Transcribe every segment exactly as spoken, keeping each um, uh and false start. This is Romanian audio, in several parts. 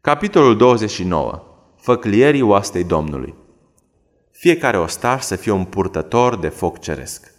Capitolul douăzeci și nouă. Făclierii oastei Domnului. Fiecare ostaș să fie un purtător de foc ceresc.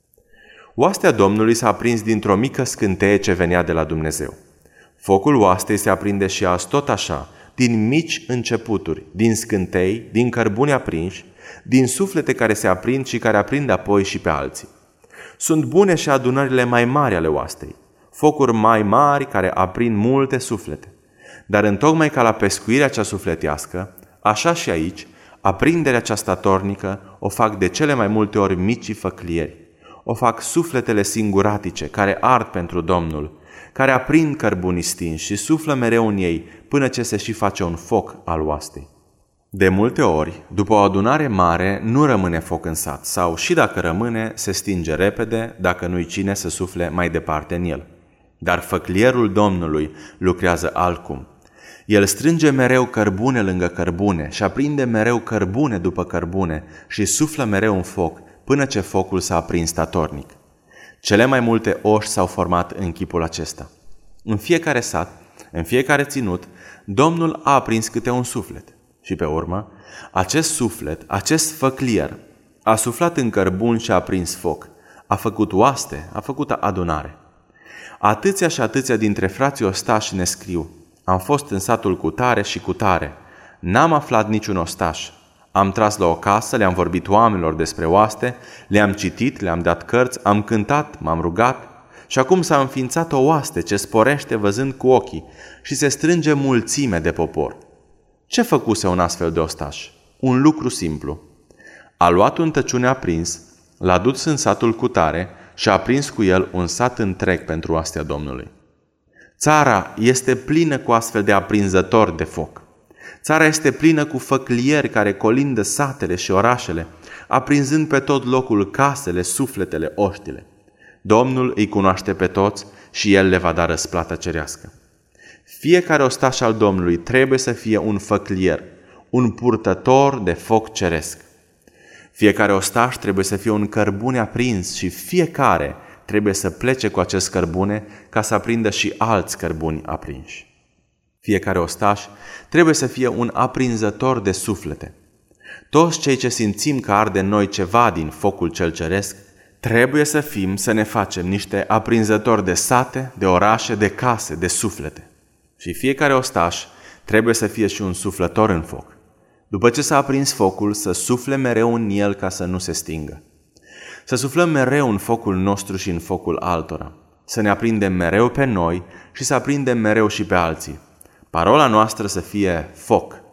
Oastea Domnului s-a aprins dintr-o mică scânteie ce venea de la Dumnezeu. Focul oastei se aprinde și azi tot așa, din mici începuturi, din scântei, din cărbuni aprinși, din suflete care se aprind și care aprind apoi și pe alții. Sunt bune și adunările mai mari ale oastei, focuri mai mari care aprind multe suflete. Dar întocmai ca la pescuirea cea sufletească, așa și aici, aprinderea cea statornică o fac de cele mai multe ori micii făclieri. O fac sufletele singuratice care ard pentru Domnul, care aprind cărbunii stinși și suflă mereu în ei până ce se și face un foc al oastei. De multe ori, după o adunare mare, nu rămâne foc în sat sau, și dacă rămâne, se stinge repede dacă nu-i cine să sufle mai departe în el. Dar făclierul Domnului lucrează altcum. El strânge mereu cărbune lângă cărbune și aprinde mereu cărbune după cărbune și suflă mereu un foc până ce focul s-a aprins statornic. Cele mai multe oși s-au format în chipul acesta. În fiecare sat, în fiecare ținut, Domnul a aprins câte un suflet. Și pe urmă, acest suflet, acest făclier, a suflat în cărbun și a aprins foc. A făcut oaste, a făcut adunare. Atâția și atâția dintre frații ostași ne scriu: am fost în satul cutare și cutare, n-am aflat niciun ostaș. Am tras la o casă, le-am vorbit oamenilor despre oaste, le-am citit, le-am dat cărți, am cântat, m-am rugat și acum s-a înființat o oaste ce sporește văzând cu ochii și se strânge mulțime de popor. Ce făcuse un astfel de ostaș? Un lucru simplu. A luat un tăciune aprins, l-a dus în satul cutare și a aprins cu el un sat întreg pentru oastea Domnului. Țara este plină cu astfel de aprinzători de foc. Țara este plină cu făclieri care colindă satele și orașele, aprinzând pe tot locul casele, sufletele, oștile. Domnul îi cunoaște pe toți și El le va da răsplata cerească. Fiecare ostaș al Domnului trebuie să fie un făclier, un purtător de foc ceresc. Fiecare ostaș trebuie să fie un cărbune aprins și fiecare trebuie să plece cu acest cărbune ca să aprindă și alți cărbuni aprinși. Fiecare ostaș trebuie să fie un aprinzător de suflete. Toți cei ce simțim că arde în noi ceva din focul cel ceresc, trebuie să fim, să ne facem niște aprinzători de sate, de orașe, de case, de suflete. Și fiecare ostaș trebuie să fie și un suflător în foc. După ce s-a aprins focul, să sufle mereu în el ca să nu se stingă. Să suflăm mereu în focul nostru și în focul altora. Să ne aprindem mereu pe noi și să aprindem mereu și pe alții. Parola noastră să fie foc.